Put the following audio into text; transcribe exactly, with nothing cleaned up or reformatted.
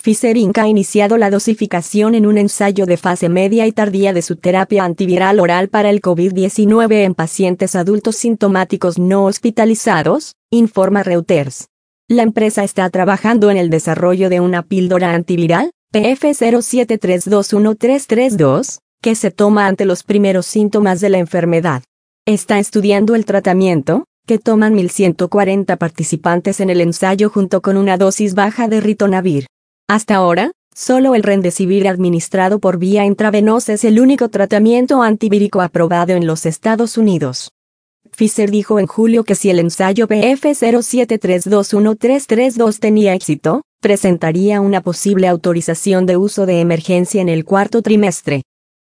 Pfizer incorporated ha iniciado la dosificación en un ensayo de fase media y tardía de su terapia antiviral oral para el COVID diecinueve en pacientes adultos sintomáticos no hospitalizados, informa Reuters. La empresa está trabajando en el desarrollo de una píldora antiviral, P F cero siete tres dos uno tres tres dos, que se toma ante los primeros síntomas de la enfermedad. Está estudiando el tratamiento, que toman mil ciento cuarenta participantes en el ensayo junto con una dosis baja de ritonavir. Hasta ahora, solo el Remdesivir administrado por vía intravenosa es el único tratamiento antivírico aprobado en los Estados Unidos. Pfizer dijo en julio que si el ensayo P F cero siete tres dos uno tres tres dos tenía éxito, presentaría una posible autorización de uso de emergencia en el cuarto trimestre.